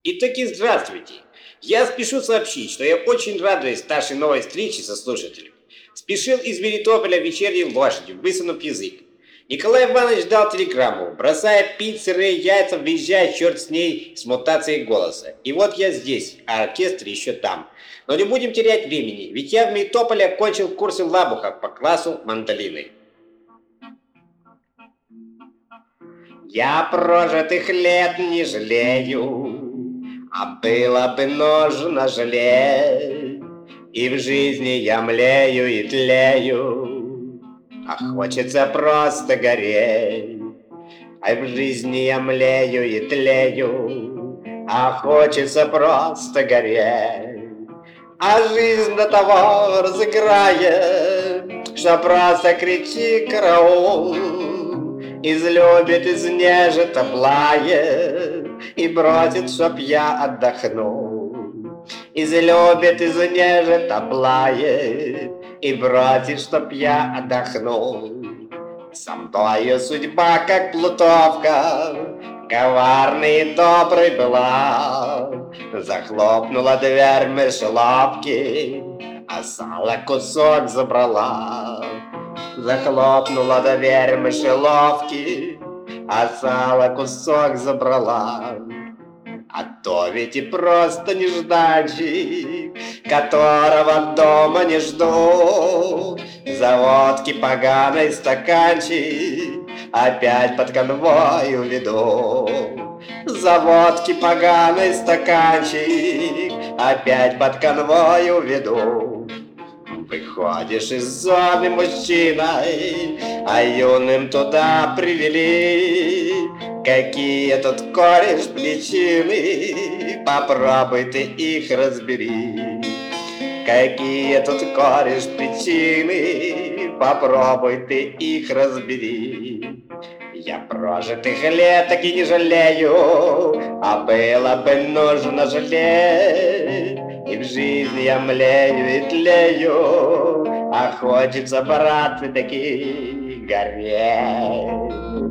Итаки, здравствуйте! Я спешу сообщить, что я очень радуюсь нашей новой встрече со слушателями. Спешил из Мелитополя вечерней лошадью, высунув язык. Николай Иванович дал телеграмму, бросая пить сырые яйца, въезжая черт с ней с мутацией голоса. И вот я здесь, а оркестр еще там. Но не будем терять времени, ведь я в Мелитополе окончил курсы Лабуха по классу мандолины. Я прожитых лет не жалею, а было бы нужно жалеть. И в жизни я млею и тлею, а хочется просто гореть. А в жизни я млею и тлею, а хочется просто гореть. А жизнь до того разыграет, что просто кричи караул. Излюбит, изнежит, облает и бросит, чтоб я отдохнул. Излюбит, изнежит, облает и бросит, чтоб я отдохнул. Со мною судьба, как плутовка, коварный и добрый была. Захлопнула дверь мышеловки, а сало кусок забрала. Захлопнула дверь мышеловки, а сало кусок забрала. А то ведь и просто нежданчик, которого дома не ждут. За водки поганый стаканчик опять под конвой уведу. За водки поганый стаканчик опять под конвой уведу. Выходишь из зоны мужчиной, а юным туда привели. Какие тут кореш причины, попробуй ты их разбери. Какие тут кореш причины, попробуй ты их разбери. Я прожитых лет так и не жалею, а было бы нужно жалеть. И в жизни я млею и тлею, а хочется, брат, таки гореть.